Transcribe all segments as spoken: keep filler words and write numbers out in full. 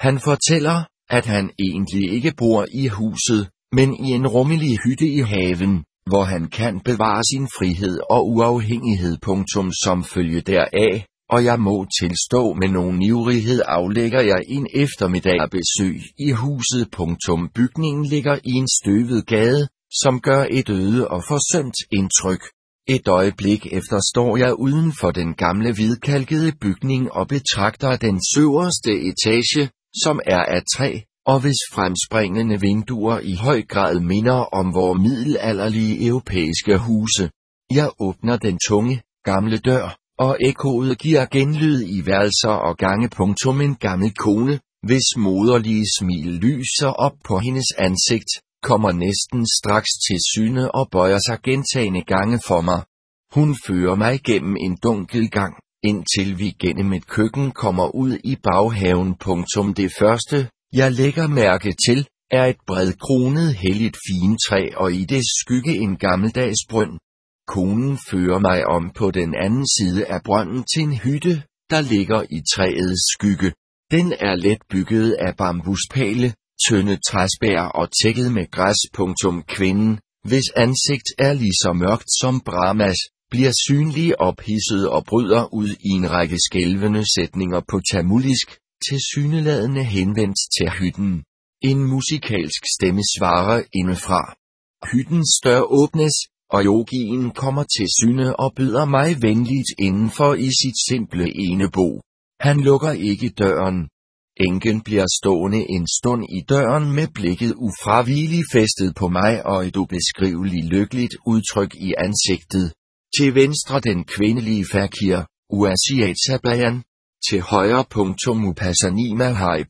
Han fortæller, at han egentlig ikke bor i huset, men i en rummelig hytte i haven, hvor han kan bevare sin frihed og uafhængighed. Som følge deraf, og jeg må tilstå med nogen ivrighed, aflægger jeg en eftermiddag besøg i huset. Bygningen ligger i en støvet gade, som gør et øde og forsømt indtryk. Et øjeblik efter står jeg uden for den gamle hvidkalkede bygning og betragter den øverste etage, som er af træ, og hvis fremspringende vinduer i høj grad minder om vore middelalderlige europæiske huse. Jeg åbner den tunge, gamle dør, og ekkoet giver genlyd i værelser og gange. En gammel kone, hvis moderlige smil lyser op på hendes ansigt, kommer næsten straks til syne og bøjer sig gentagne gange for mig. Hun fører mig gennem en dunkel gang, indtil vi gennem et køkken kommer ud i baghaven. Det første, jeg lægger mærke til, er et bredkronet helligt fintræ og i det skygge en gammeldags brønd. Konen fører mig om på den anden side af brønden til en hytte, der ligger i træets skygge. Den er let bygget af bambuspæle, tynde træspær og tækket med græs. Kvinden, hvis ansigt er lige så mørkt som Brahmas, bliver synlig ophidset og bryder ud i en række skælvende sætninger på tamulisk, tilsyneladende henvendt til hytten. En musikalsk stemme svarer indefra. Hyttens dør åbnes, og yogien kommer til syne og byder mig venligt indenfor i sit simple enebo. Han lukker ikke døren. Enken bliver stående en stund i døren med blikket ufravigeligt festet på mig og et ubeskriveligt lykkeligt udtryk i ansigtet. Til venstre den kvindelige fakir, Uasiatablayan. Til højre Upasani Mahai.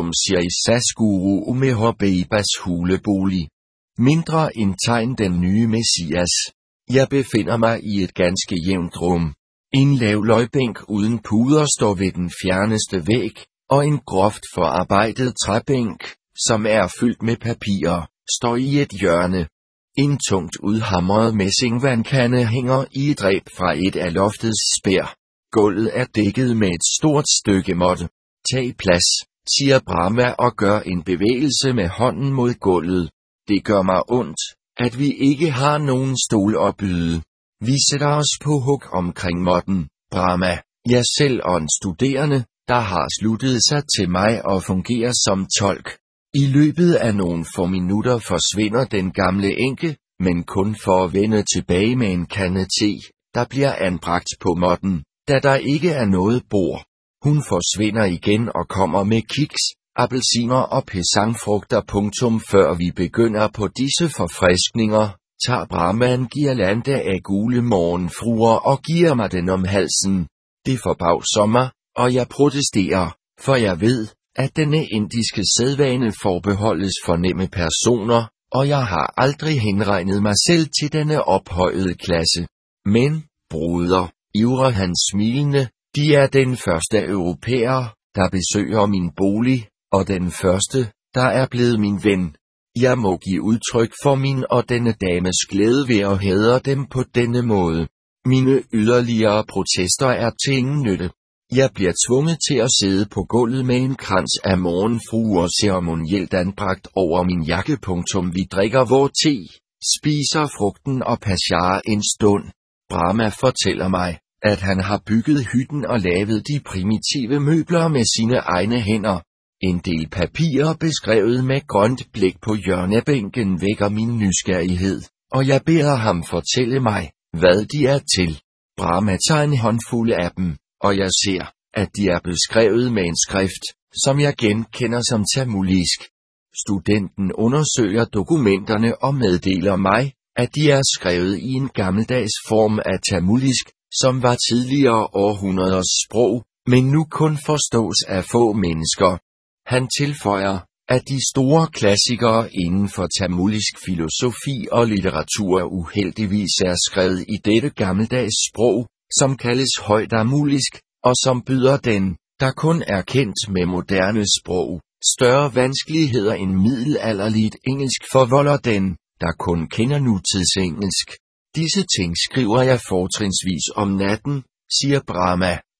Sirisasguru Umehobebas hulebolig. Mindre end tegn den nye messias. Jeg befinder mig i et ganske jævnt rum. En lav løgbænk uden puder står ved den fjerneste væg, og en groft forarbejdet træbænk, som er fyldt med papirer, står i et hjørne. En tungt udhamret messingvandkande hænger i et reb fra et af loftets spær. Gulvet er dækket med et stort stykke måtte. Tag plads, siger Brahma og gør en bevægelse med hånden mod gulvet. Det gør mig ondt, at vi ikke har nogen stol at byde. Vi sætter os på hug omkring måtten, Brahma, jeg selv og en studerende, der har sluttet sig til mig og fungerer som tolk. I løbet af nogle få minutter forsvinder den gamle enke, men kun for at vende tilbage med en kande te, der bliver anbragt på måtten, da der ikke er noget bord. Hun forsvinder igen og kommer med kiks, appelsiner og pesangfrugter. Før vi begynder på disse forfriskninger, tager Brahma en girlande af gule morgenfruer og giver mig den om halsen. Det forbavser mig, og jeg protesterer, for jeg ved, at denne indiske sædvane forbeholdes fornemme personer, og jeg har aldrig henregnet mig selv til denne ophøjede klasse. Men, broder, ivrer han smilende, de er den første europæer, der besøger min bolig, og den første, der er blevet min ven. Jeg må give udtryk for min og denne dames glæde ved at hædre dem på denne måde. Mine yderligere protester er til ingen nytte. Jeg bliver tvunget til at sidde på gulvet med en krans af morgenfruer ceremonielt anbragt over min jakke. Vi drikker vor te, spiser frugten og pasjar en stund. Brahma fortæller mig, at han har bygget hytten og lavet de primitive møbler med sine egne hænder. En del papirer beskrevet med grønt blæk på hjørnebænken vækker min nysgerrighed, og jeg beder ham fortælle mig, hvad de er til. Brahma tager en håndfuld af dem, og jeg ser, at de er beskrevet med en skrift, som jeg genkender som tamulisk. Studenten undersøger dokumenterne og meddeler mig, at de er skrevet i en gammeldags form af tamulisk, som var tidligere århundreders sprog, men nu kun forstås af få mennesker. Han tilføjer, at de store klassikere inden for tamulisk filosofi og litteratur uheldigvis er skrevet i dette gammeldags sprog, som kaldes højdamulisk, og som byder den, der kun er kendt med moderne sprog, større vanskeligheder end middelalderligt engelsk forvolder den, der kun kender nutidsengelsk. Disse ting skriver jeg fortrinsvis om natten, siger Brahma,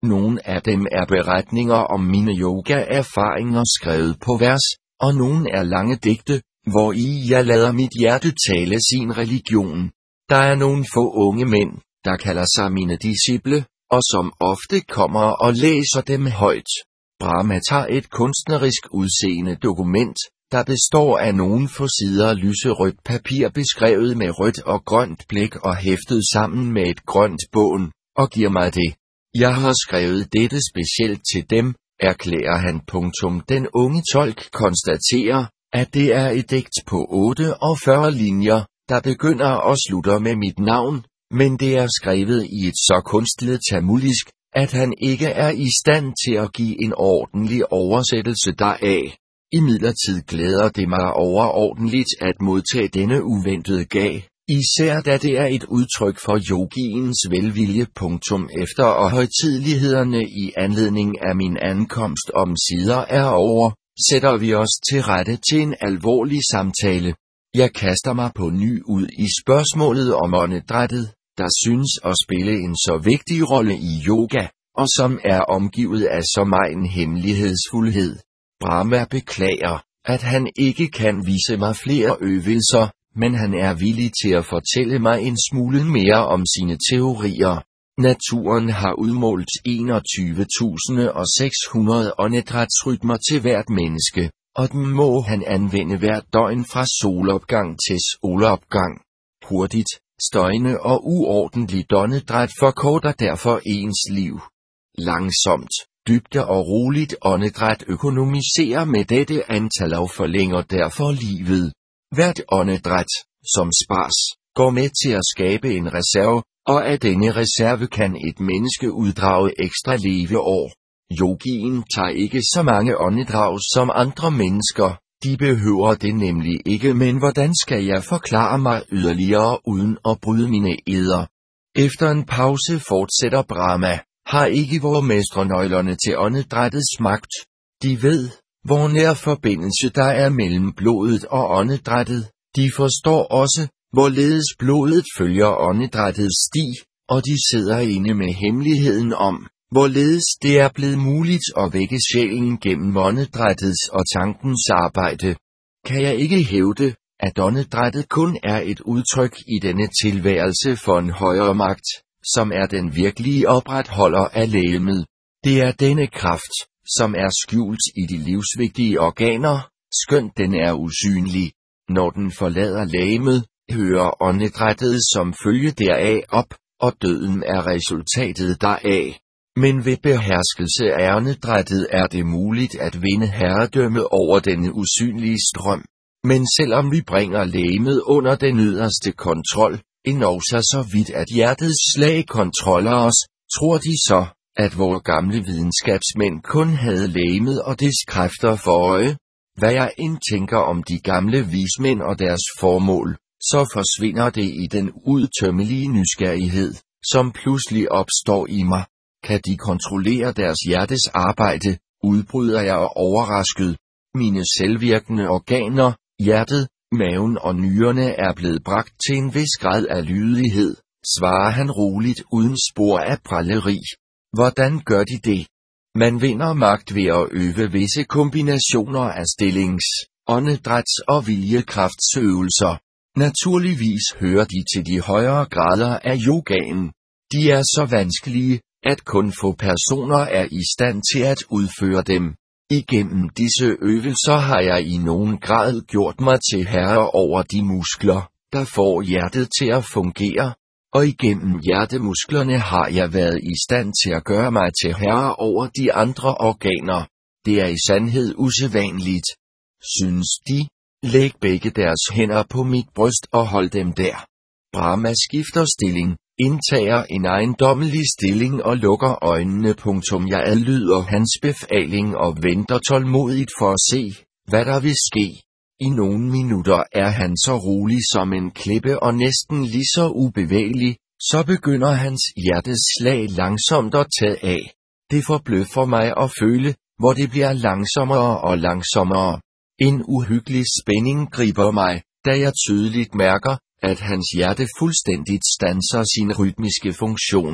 Nogle af dem er beretninger om mine yoga-erfaringer skrevet på vers, og nogle er lange digte, hvor i jeg lader mit hjerte tale sin religion. Der er nogle få unge mænd, der kalder sig mine disciple, og som ofte kommer og læser dem højt. Brahma tager et kunstnerisk udseende dokument, der består af nogle få sider lyserødt papir beskrevet med rødt og grønt blæk og hæftet sammen med et grønt bånd, og giver mig det. Jeg har skrevet dette specielt til dem, erklærer han. Punktum. Den unge tolk konstaterer, at det er et digt på otteogfyrre linjer, der begynder og slutter med mit navn, men det er skrevet i et så kunstlet tamulisk, at han ikke er i stand til at give en ordentlig oversættelse deraf. Imidlertid glæder det mig overordentligt at modtage denne uventede gave, især da det er et udtryk for yogiens velvilje. Punktum. Efter og højtidelighederne i anledning af min ankomst om sider er over, sætter vi os til rette til en alvorlig samtale. Jeg kaster mig på ny ud i spørgsmålet om åndedrættet, der synes at spille en så vigtig rolle i yoga, og som er omgivet af så megen hemmelighedsfuldhed. Brahma beklager, at han ikke kan vise mig flere øvelser, men han er villig til at fortælle mig en smule mere om sine teorier. Naturen har udmålt enogtyve tusind seks hundrede åndedrætsrytmer til hvert menneske, og den må han anvende hvert døgn fra solopgang til solopgang. Hurtigt, støjende og uordentligt åndedræt forkorter derfor ens liv. Langsomt, dybde og roligt åndedræt økonomiserer med dette antal og forlænger derfor livet. Hvert åndedræt, som spars, går med til at skabe en reserve, og af denne reserve kan et menneske uddrage ekstra leveår. Yogien tager ikke så mange åndedrag som andre mennesker, de behøver det nemlig ikke, men hvordan skal jeg forklare mig yderligere uden at bryde mine eder? Efter en pause fortsætter Brahma, har ikke vore mestre nøglerne til åndedrættets magt. De ved, hvor nær forbindelse der er mellem blodet og åndedrættet. De forstår også, hvorledes blodet følger åndedrættets sti, og de sidder inde med hemmeligheden om, hvorledes det er blevet muligt at vække sjælen gennem åndedrættets og tankens arbejde. Kan jeg ikke hævde, at åndedrættet kun er et udtryk i denne tilværelse for en højere magt, som er den virkelige opretholder af legemet. Det er denne kraft, som er skjult i de livsvigtige organer, skønt den er usynlig. Når den forlader legemet, hører åndedrættet som følge deraf op, og døden er resultatet deraf. Men ved beherskelse af åndedrættet er det muligt at vinde herredømme over denne usynlige strøm. Men selvom vi bringer legemet under den yderste kontrol, endog så vidt at hjertets slag kontroller os, tror de så, at vore gamle videnskabsmænd kun havde legemet og dets kræfter for øje. Hvad jeg end tænker om de gamle vismænd og deres formål, så forsvinder det i den udtømmelige nysgerrighed, som pludselig opstår i mig. Kan de kontrollere deres hjertes arbejde, udbryder jeg overrasket. Mine selvvirkende organer, hjertet, maven og nyrerne er blevet bragt til en vis grad af lydighed, svarer han roligt uden spor af pralleri. Hvordan gør de det? Man vinder magt ved at øve visse kombinationer af stillings-, åndedræts- og viljekraftsøvelser. Naturligvis hører de til de højere grader af yogaen. De er så vanskelige, at kun få personer er i stand til at udføre dem. Igennem disse øvelser har jeg i nogen grad gjort mig til herre over de muskler, der får hjertet til at fungere, og igennem hjertemusklerne har jeg været i stand til at gøre mig til herre over de andre organer. Det er i sandhed usædvanligt. Synes de? Læg begge deres hænder på mit bryst og hold dem der. Brahma skifter stilling, indtager en ejendommelig stilling og lukker øjnene. Punktum. Jeg adlyder hans befaling og venter tålmodigt for at se, hvad der vil ske. I nogle minutter er han så rolig som en klippe og næsten lige så ubevægelig, så begynder hans hjertes slag langsomt at tage af. Det forbløffer mig at føle, hvor det bliver langsommere og langsommere. En uhyggelig spænding griber mig, da jeg tydeligt mærker, at hans hjerte fuldstændigt standser sin rytmiske funktion.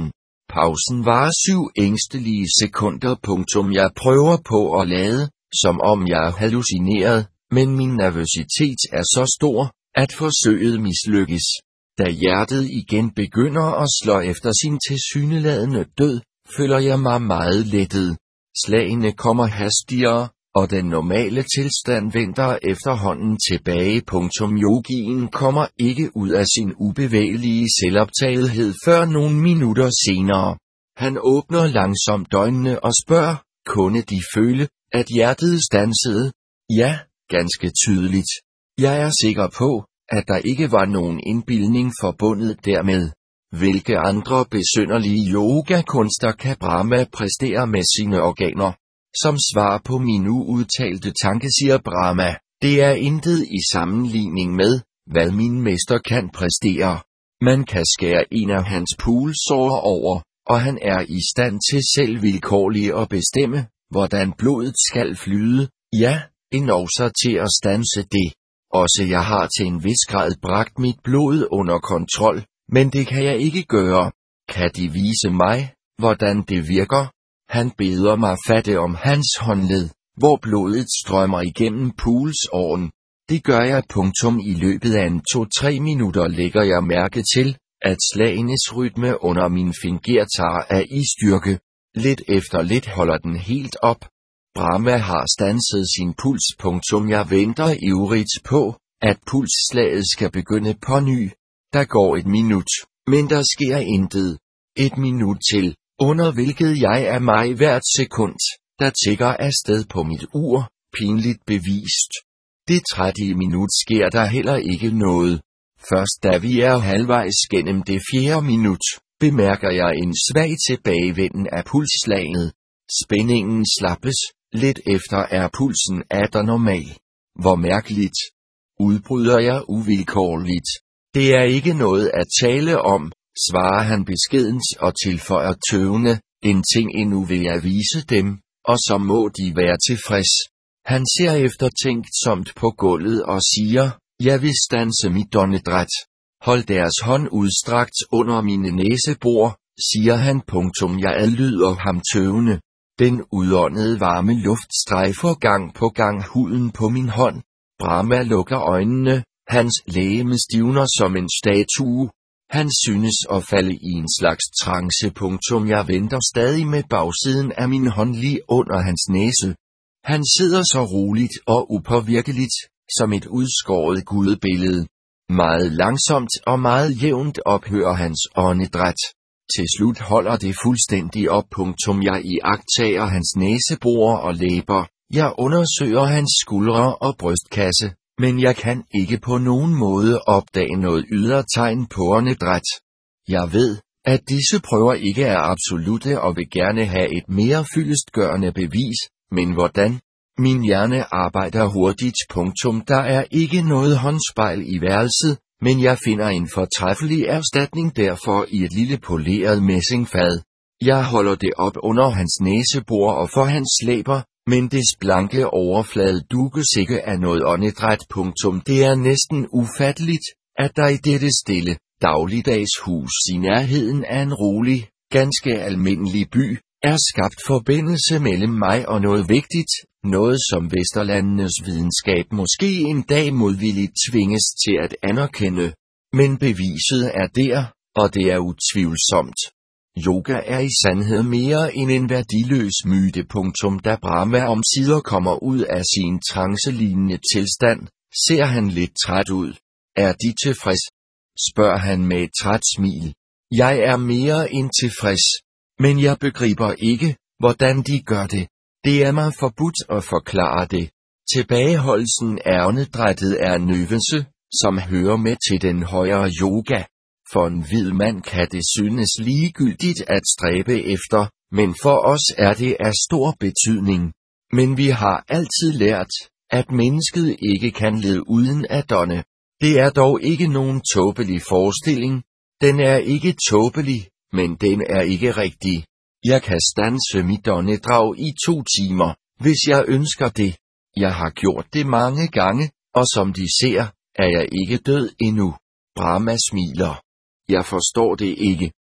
Pausen varer syv ængstelige sekunder. Punktum. Jeg prøver på at lade, som om jeg er hallucineret, men min nervøsitet er så stor, at forsøget mislykkes. Da hjertet igen begynder at slå efter sin tilsyneladende død, føler jeg mig meget lettet. Slagene kommer hastigere, og den normale tilstand vender efterhånden tilbage. Punktum. Yogien kommer ikke ud af sin ubevægelige selvoptagethed før nogle minutter senere. Han åbner langsomt øjnene og spørger, kunne de føle, at hjertet standsede? Ja, ganske tydeligt. Jeg er sikker på, at der ikke var nogen indbildning forbundet dermed. Hvilke andre besynderlige yogakunster kan Brahma præstere med sine organer? Som svar på min uudtalte tanke siger Brahma, det er intet i sammenligning med, hvad min mester kan præstere. Man kan skære en af hans pulsårer over, og han er i stand til selv vilkårligt at bestemme, hvordan blodet skal flyde, ja, endog så til at standse det. Også jeg har til en vis grad bragt mit blod under kontrol, men det kan jeg ikke gøre. Kan de vise mig, hvordan det virker? Han beder mig fatte om hans håndled, hvor blodet strømmer igennem pulsåren. Det gør jeg. Punktum. I løbet af en to-tre minutter lægger jeg mærke til, at slagenes rytme under min fingertar er i styrke. Lidt efter lidt holder den helt op. Brahma har standset sin puls. Punktum. Jeg venter ivrigt på, at pulsslaget skal begynde på ny. Der går et minut, men der sker intet. Et minut til, under hvilket jeg er mig hvert sekund, der tikker afsted på mit ur, pinligt bevist. Det tredje minut sker der heller ikke noget. Først da vi er halvvejs gennem det fjerde minut, bemærker jeg en svag tilbagevenden af pulsslaget. Spændingen slappes, lidt efter er pulsen atter normal. Hvor mærkeligt, udbryder jeg uvilkårligt. Det er ikke noget at tale om, svarer han beskedent og tilføjer tøvende, en ting endnu vil jeg vise dem, og så må de være tilfreds. Han ser eftertænksomt på gulvet og siger, jeg vil standse mit åndedræt. Hold deres hånd udstrakt under mine næsebor, siger han. Punktum. Jeg adlyder ham tøvende. Den udåndede varme luft strejfer gang på gang huden på min hånd. Brahma lukker øjnene, hans legeme stivner som en statue. Han synes at falde i en slags trance. Punktum. Jeg venter stadig med bagsiden af min hånd lige under hans næse. Han sidder så roligt og upåvirkeligt, som et udskåret gudebillede. Meget langsomt og meget jævnt ophører hans åndedræt. Til slut holder det fuldstændig op. Punktum. Jeg iagttager hans næsebor og læber. Jeg undersøger hans skuldre og brystkasse, men jeg kan ikke på nogen måde opdage noget ydre tegn på åndedræt. Jeg ved, at disse prøver ikke er absolutte og vil gerne have et mere fyldestgørende bevis, men hvordan? Min hjerne arbejder hurtigt. Punktum. Der er ikke noget håndspejl i værelset, men jeg finder en fortræffelig erstatning derfor i et lille poleret messingfad. Jeg holder det op under hans næsebor og for hans læber, men dets blanke overflade dukkes ikke af noget åndedræt. Punktum. Det er næsten ufatteligt, at der i dette stille, dagligdags hus i nærheden af en rolig, ganske almindelig by, er skabt forbindelse mellem mig og noget vigtigt, noget som Vesterlandenes videnskab måske en dag modvilligt tvinges til at anerkende. Men beviset er der, og det er utvivlsomt. Yoga er i sandhed mere end en værdiløs myte. Punktum. Da Brahma omsider kommer ud af sin trancelignende tilstand, ser han lidt træt ud. Er de tilfreds? Spørger han med et træt smil. Jeg er mere end tilfreds, men jeg begriber ikke, hvordan de gør det. Det er mig forbudt at forklare det. Tilbageholdelsen af åndedrættet er en øvelse, som hører med til den højere yoga. For en hvid mand kan det synes ligegyldigt at stræbe efter, men for os er det af stor betydning. Men vi har altid lært, at mennesket ikke kan leve uden at ånde. Det er dog ikke nogen tåbelig forestilling. Den er ikke tåbelig, men den er ikke rigtig. Jeg kan standse mit åndedrag i to timer, hvis jeg ønsker det. Jeg har gjort det mange gange, og som de ser, er jeg ikke død endnu. Brahma smiler. Jeg forstår det ikke.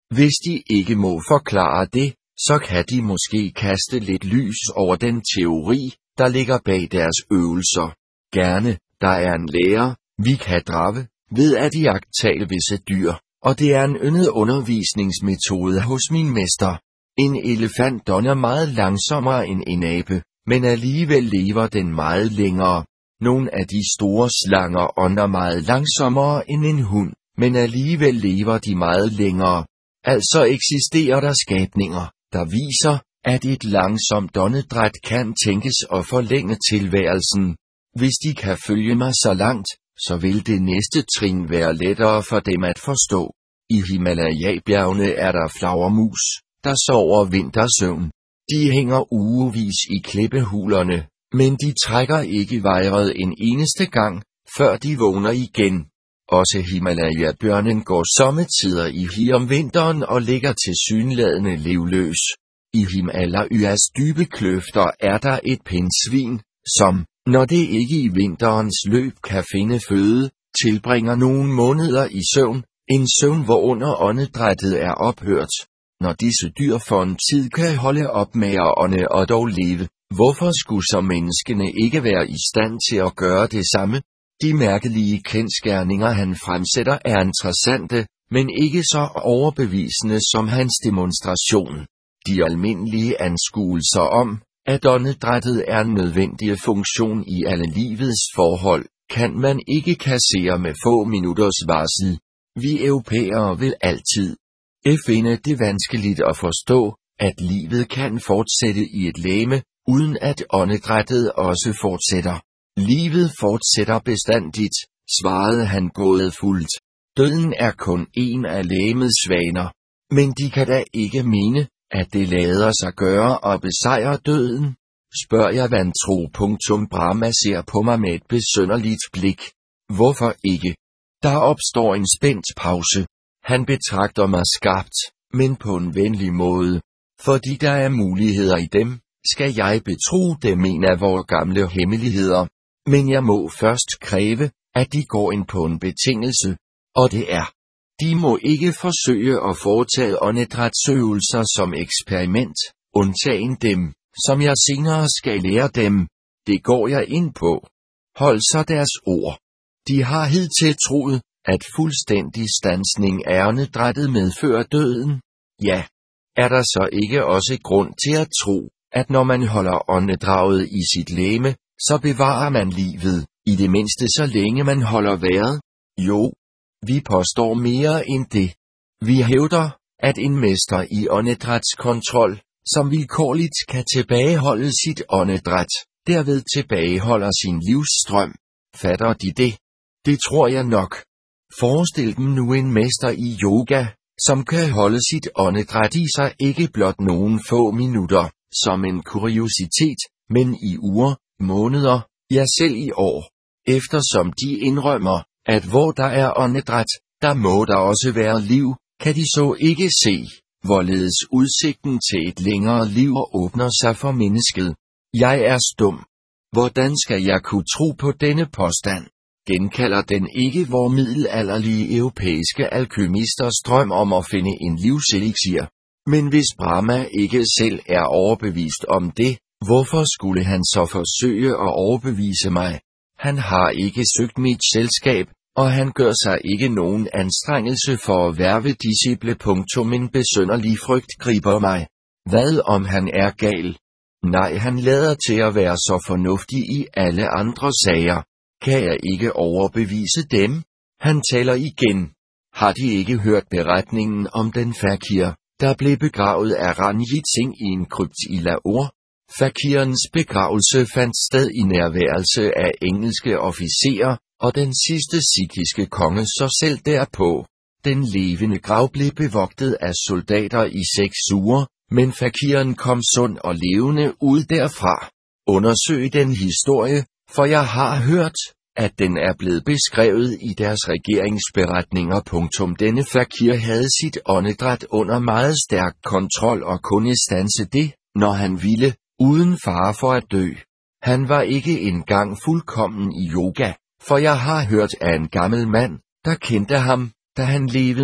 Hvis de ikke må forklare det, så kan de måske kaste lidt lys over den teori, der ligger bag deres øvelser. Gerne, der er en lærer, vi kan drage, ved at iagttage visse dyr, og det er en yndet undervisningsmetode hos min mester. En elefant donner meget langsommere end en abe, men alligevel lever den meget længere. Nogle af de store slanger ånder meget langsommere end en hund, men alligevel lever de meget længere. Altså eksisterer der skabninger, der viser, at et langsomt åndedræt kan tænkes at forlænge tilværelsen. Hvis de kan følge mig så langt, så vil det næste trin være lettere for dem at forstå. I Himalaya-bjergene er der flagermus, der sover vintersøvn. De hænger ugevis i klippehulerne, men de trækker ikke vejret en eneste gang, før de vågner igen. Også Himalaya-bjørnen går sommetider i hi om vinteren og ligger tilsyneladende livløs. I Himalayas dybe kløfter er der et pindsvin, som, når det ikke i vinterens løb kan finde føde, tilbringer nogle måneder i søvn, en søvn hvorunder åndedrættet er ophørt. Når disse dyr for en tid kan holde op med at ånde og dog leve, hvorfor skulle så menneskene ikke være i stand til at gøre det samme? De mærkelige kendsgerninger han fremsætter er interessante, men ikke så overbevisende som hans demonstration. De almindelige anskuelser om, at åndedrættet er en nødvendig funktion i alle livets forhold, kan man ikke kassere med få minutters varsel. Vi europæere vil altid finde det vanskeligt at forstå, at livet kan fortsætte i et legeme, uden at åndedrættet også fortsætter. Livet fortsætter bestandigt, svarede han gådefuldt. Døden er kun en af legemets svaner. Men de kan da ikke mene, at det lader sig gøre at besejre døden? Spørger jeg vantro. Brahma ser på mig med et besynderligt blik. Hvorfor ikke? Der opstår en spændt pause. Han betragter mig skarpt, men på en venlig måde. Fordi der er muligheder i dem, skal jeg betro dem en af vores gamle hemmeligheder. Men jeg må først kræve, at de går ind på en betingelse, og det er. De må ikke forsøge at foretage åndedrætsøvelser som eksperiment, undtagen dem, som jeg senere skal lære dem. Det går jeg ind på. Hold så deres ord. De har hidtil troet, at fuldstændig standsning af åndedrættet medfører døden. Ja, er der så ikke også grund til at tro, at når man holder åndedraget i sit legeme, så bevarer man livet, i det mindste så længe man holder vejret? Jo, vi påstår mere end det. Vi hævder, at en mester i åndedrætskontrol, som vilkårligt kan tilbageholde sit åndedræt, derved tilbageholder sin livsstrøm. Fatter de det? Det tror jeg nok. Forestil dem nu en mester i yoga, som kan holde sit åndedræt i sig ikke blot nogle få minutter, som en kuriositet, men i uger, måneder, ja selv i år. Eftersom de indrømmer, at hvor der er åndedræt, der må der også være liv, kan de så ikke se, hvorledes udsigten til et længere liv åbner sig for mennesket. Jeg er stum. Hvordan skal jeg kunne tro på denne påstand? Genkalder den ikke vor middelalderlige europæiske alkymisters drøm om at finde en livseliksir? Men hvis Brahma ikke selv er overbevist om det, hvorfor skulle han så forsøge at overbevise mig? Han har ikke søgt mit selskab, og han gør sig ikke nogen anstrengelse for at hverve disciple. En besynderlig frygt griber mig. Hvad om han er gal? Nej, han lader til at være så fornuftig i alle andre sager. Kan jeg ikke overbevise dem? Han taler igen. Har de ikke hørt beretningen om den fakir, der blev begravet af Ranjit Singh i en krypt i Lahore? Fakirens begravelse fandt sted i nærværelse af engelske officerer, og den sidste sikhiske konge så selv derpå. Den levende grav blev bevogtet af soldater i seks uger, men fakiren kom sund og levende ud derfra. Undersøg den historie, for jeg har hørt, at den er blevet beskrevet i deres regeringsberetninger. Denne fakir havde sit åndedræt under meget stærk kontrol og kunne standse det, når han ville, uden fare for at dø. Han var ikke engang fuldkommen i yoga, for jeg har hørt af en gammel mand, der kendte ham, da han levede,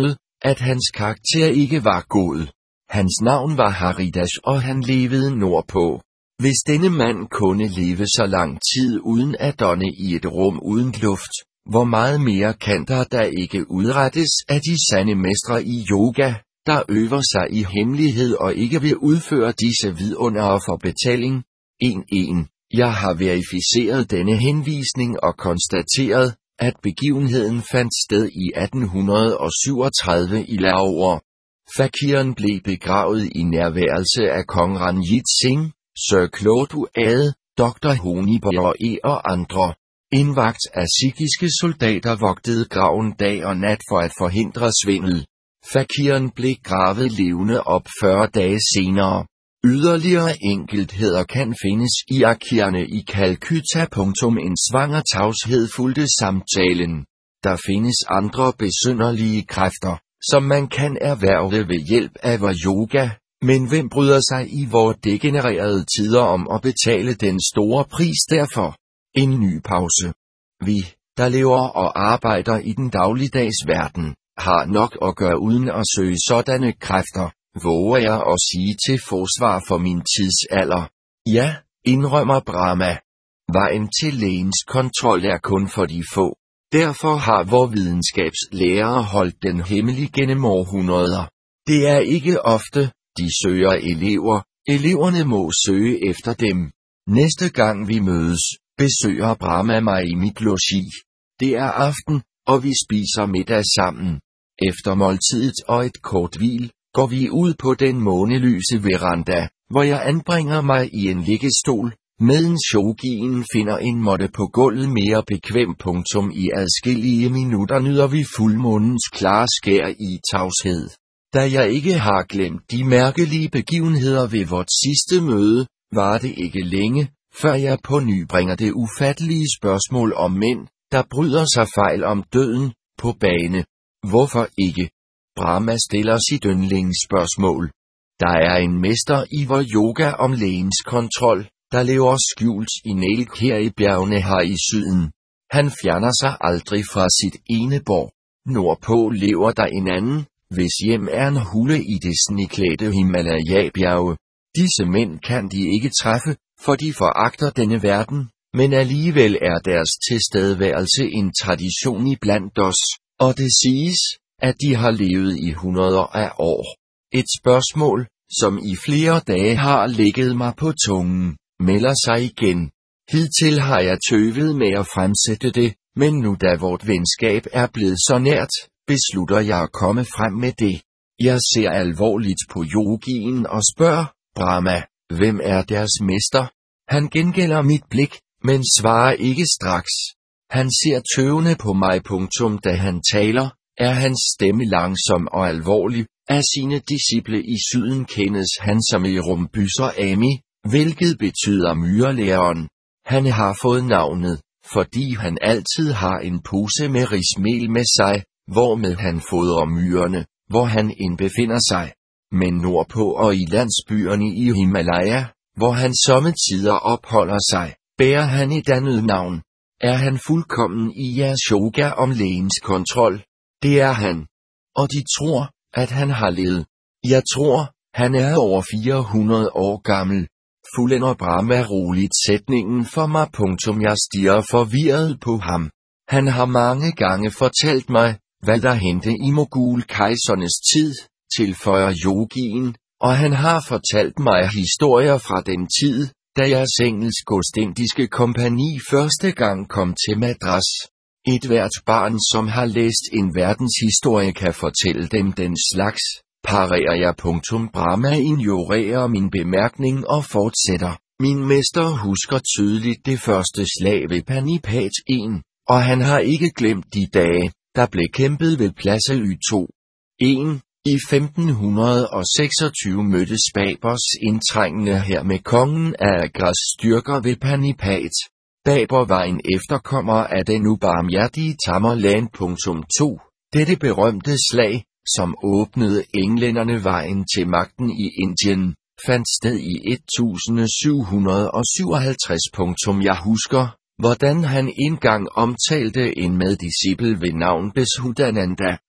at hans karakter ikke var god. Hans navn var Haridas, og han levede nordpå. Hvis denne mand kunne leve så lang tid uden at ånde i et rum uden luft, hvor meget mere kan der da ikke udrettes af de sande mestre i yoga, der øver sig i hemmelighed og ikke vil udføre disse vidundere for betaling? en en Jeg har verificeret denne henvisning og konstateret, at begivenheden fandt sted i atten syvogtredive i Lahore. Fakiren blev begravet i nærværelse af kong Ranjit Singh, Sir Claude Ade, doktor Honibor E og andre. En vagt af sikhiske soldater vogtede graven dag og nat for at forhindre svindel. Fakiren blev gravet levende op fyrre dage senere. Yderligere enkeltheder kan findes i arkiverne i Calcutta. En svanger tavshed fulgte samtalen. Der findes andre besynderlige kræfter, som man kan erhverve ved hjælp af yoga, men hvem bryder sig i vore degenererede tider om at betale den store pris derfor? En ny pause. Vi, der lever og arbejder i den dagligdags verden, har nok at gøre uden at søge sådanne kræfter, våger jeg at sige til forsvar for min tidsalder. Ja, indrømmer Brahma. Vejen til lægens kontrol er kun for de få. Derfor har vor videnskabslærere holdt den hemmelig gennem århundreder. Det er ikke ofte, de søger elever, eleverne må søge efter dem. Næste gang vi mødes, besøger Brahma mig i mit logi. Det er aften, og vi spiser middag sammen. Efter måltidet og et kort hvil, går vi ud på den månelyse veranda, hvor jeg anbringer mig i en liggestol, medens yogien finder en måtte på gulvet mere bekvem. Punktum. I adskillige minutter nyder vi fuldmånens klare skær i tavshed. Da jeg ikke har glemt de mærkelige begivenheder ved vort sidste møde, var det ikke længe, før jeg på ny bringer det ufattelige spørgsmål om mænd, der bryder sig fejl om døden, på bane. Hvorfor ikke? Brahma stiller sit yndlingsspørgsmål. Der er en mester i vor yoga om lægens kontrol, der lever skjult i Nælk her i bjergene her i syden. Han fjerner sig aldrig fra sit ene borg. Nordpå lever der en anden, hvis hjem er en hule i det sneklædte Himalaya-bjerge. Disse mænd kan de ikke træffe, for de foragter denne verden, men alligevel er deres tilstedeværelse en tradition i blandt os, og det siges, at de har levet i hundreder af år. Et spørgsmål, som i flere dage har ligget mig på tungen, melder sig igen. Hidtil har jeg tøvet med at fremsætte det, men nu da vort venskab er blevet så nært, beslutter jeg at komme frem med det. Jeg ser alvorligt på yogien og spørger, Brahma, hvem er deres mester? Han gengælder mit blik, men svarer ikke straks. Han ser tøvende på mig. Punktum. Da han taler, er hans stemme langsom og alvorlig. Af sine disciple i syden kendes han som Erumbyser Ami, hvilket betyder myrelæreren. Han har fået navnet, fordi han altid har en pose med rismel med sig, hvormed han fodrer myrerne, hvor han end befinder sig. Men nordpå og i landsbyerne i Himalaya, hvor han sommetider opholder sig, bærer han et andet navn. Er han fuldkommen i jeres yoga om lægens kontrol? Det er han. Og de tror, at han har levet. Jeg tror, han er over fire hundrede år gammel. Fuldender Brahma roligt sætningen for mig. Punktum. Jeg stirrer forvirret på ham. Han har mange gange fortalt mig, hvad der hente i Mogul-kejsernes tid, tilføjer yogien, og han har fortalt mig historier fra den tid, da jeres engelsk-ostindiske kompagni første gang kom til Madras. Et hvert barn, som har læst en verdenshistorie, kan fortælle dem den slags, parerer jeg. Punktum. Brahma ignorerer min bemærkning og fortsætter. Min mester husker tydeligt det første slag ved Panipat en, og han har ikke glemt de dage, der blev kæmpet ved Pladsø to. en. I femten seksogtyve mødtes Babers indtrængende her med kongen af Agras styrker ved Panipat. Baber var en efterkommer af den ubarmhjertige Tamerlane. to. Dette berømte slag, som åbnede englænderne vejen til magten i Indien, fandt sted i sytten syvoghalvtreds. Jeg husker, hvordan han engang omtalte en meddisciple ved navn Beshudananda,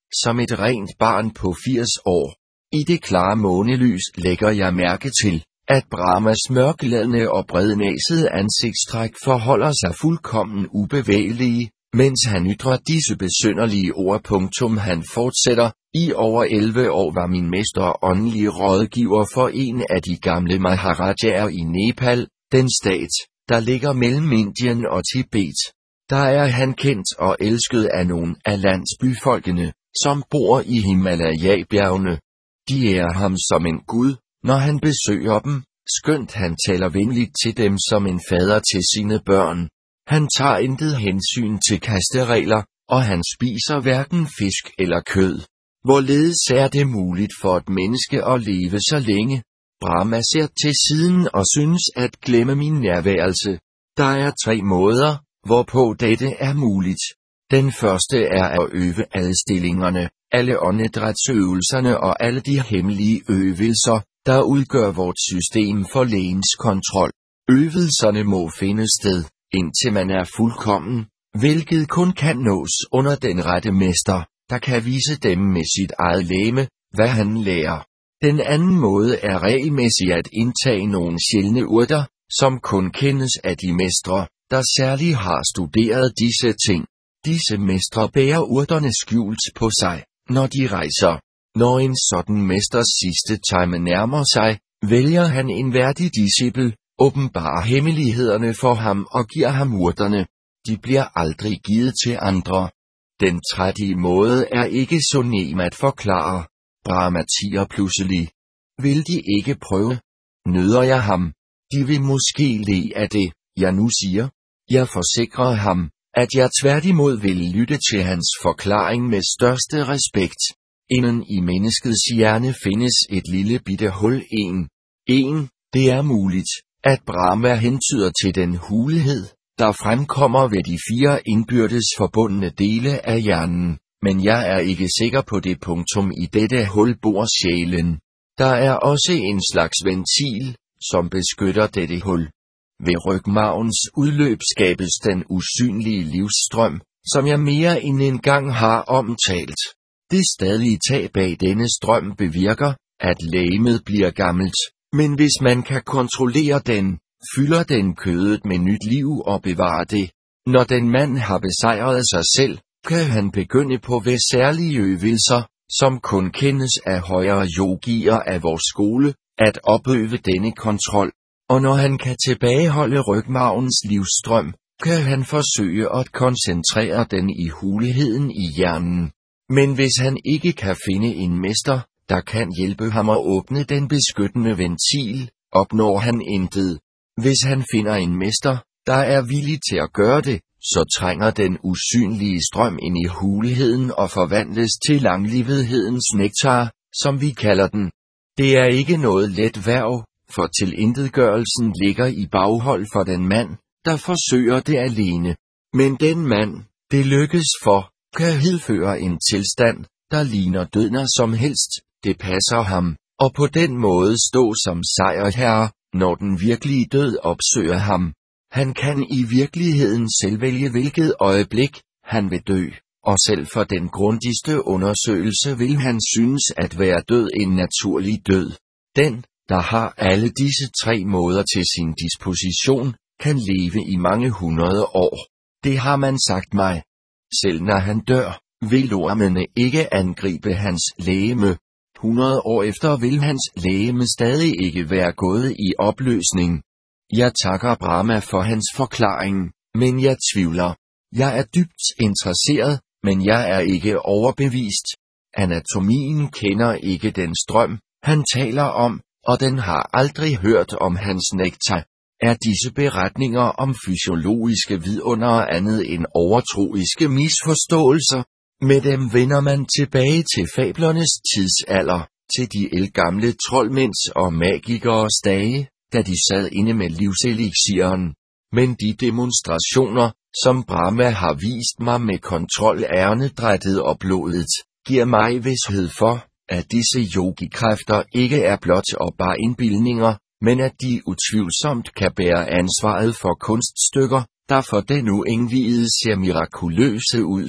som et rent barn på firs år. I det klare månelys lægger jeg mærke til, at Brahmas mørkladende og brednæsede ansigtstræk forholder sig fuldkommen ubevægelige, mens han ytrer disse besynderlige ord. Punktum. Han fortsætter: I over elleve år var min mester åndelig rådgiver for en af de gamle maharajaer i Nepal, den stat, der ligger mellem Indien og Tibet. Der er han kendt og elsket af nogle af landsbyfolkene, som bor i Himalaya-bjergene. De er ham som en gud, når han besøger dem, skønt han taler venligt til dem som en fader til sine børn. Han tager intet hensyn til kasteregler, og han spiser hverken fisk eller kød. Hvorledes er det muligt for et menneske at leve så længe? Brahma ser til siden og synes at glemme min nærværelse. Der er tre måder, hvorpå dette er muligt. Den første er at øve adstillingerne, alle åndedrætsøvelserne og alle de hemmelige øvelser, der udgør vort system for lægenskontrol. Øvelserne må finde sted, indtil man er fuldkommen, hvilket kun kan nås under den rette mester, der kan vise dem med sit eget legeme, hvad han lærer. Den anden måde er regelmæssigt at indtage nogle sjældne urter, som kun kendes af de mestre, der særligt har studeret disse ting. Disse mestre bærer urterne skjult på sig, når de rejser. Når en sådan mesters sidste time nærmer sig, vælger han en værdig disciple, åbenbarer hemmelighederne for ham og giver ham urterne. De bliver aldrig givet til andre. Den tredje måde er ikke så nem at forklare. Brahma tiger pludselig. Vil de ikke prøve? Nøder jeg ham? De vil måske le af det, jeg nu siger. Jeg forsikrer ham, at jeg tværtimod vil lytte til hans forklaring med største respekt. Inden i menneskets hjerne findes et lille bitte hul en. En, det er muligt, at Brahma hentyder til den hulhed, der fremkommer ved de fire indbyrdes forbundne dele af hjernen, men jeg er ikke sikker på det. Punktum. I dette hul bor sjælen. Der er også en slags ventil, som beskytter dette hul. Ved rygmarvens udløb skabes den usynlige livsstrøm, som jeg mere end en gang har omtalt. Det stadige tag bag denne strøm bevirker, at legemet bliver gammelt, men hvis man kan kontrollere den, fylder den kødet med nyt liv og bevarer det. Når den mand har besejret sig selv, kan han begynde på ved særlige øvelser, som kun kendes af højere yogier af vores skole, at opøve denne kontrol. Og når han kan tilbageholde rygmarvens livsstrøm, kan han forsøge at koncentrere den i hulheden i hjernen. Men hvis han ikke kan finde en mester, der kan hjælpe ham at åbne den beskyttende ventil, opnår han intet. Hvis han finder en mester, der er villig til at gøre det, så trænger den usynlige strøm ind i hulheden og forvandles til langlivighedens nektar, som vi kalder den. Det er ikke noget let hverv, for tilintetgørelsen ligger i baghold for den mand, der forsøger det alene. Men den mand, det lykkes for, kan hedføre en tilstand, der ligner død når som helst, det passer ham, og på den måde stå som sejrherre, når den virkelige død opsøger ham. Han kan i virkeligheden selv vælge hvilket øjeblik, han vil dø, og selv for den grundigste undersøgelse vil han synes at være død en naturlig død. Den, der har alle disse tre måder til sin disposition, kan leve i mange hundrede år. Det har man sagt mig. Selv når han dør, vil ormene ikke angribe hans legeme. Hundrede år efter vil hans legeme stadig ikke være gået i opløsning. Jeg takker Brahma for hans forklaring, men jeg tvivler. Jeg er dybt interesseret, men jeg er ikke overbevist. Anatomien kender ikke den strøm, han taler om, og den har aldrig hørt om hans nektar. Er disse beretninger om fysiologiske vidundere andet end overtroiske misforståelser? Med dem vender man tilbage til fablernes tidsalder, til de ældgamle troldmænds og magikeres dage, da de sad inde med livselixieren. Men de demonstrationer, som Brahma har vist mig med kontrol af åndedrættet og blodet, giver mig vished for, at disse yogikræfter ikke er blot og bare indbildninger, men at de utvivlsomt kan bære ansvaret for kunststykker, der for den uindvidede ser mirakuløse ud.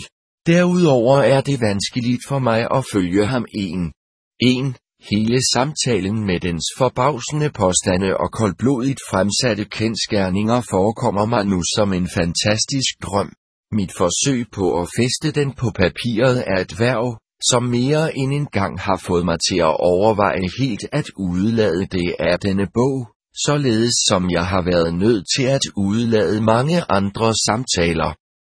Derudover er det vanskeligt for mig at følge ham en. en. Hele samtalen med dens forbavsende påstande og koldblodigt fremsatte kendsgerninger forekommer mig nu som en fantastisk drøm. Mit forsøg på at fæste den på papiret er et værv, som mere end en gang har fået mig til at overveje helt at udelade det af denne bog, således som jeg har været nødt til at udelade mange andre samtaler.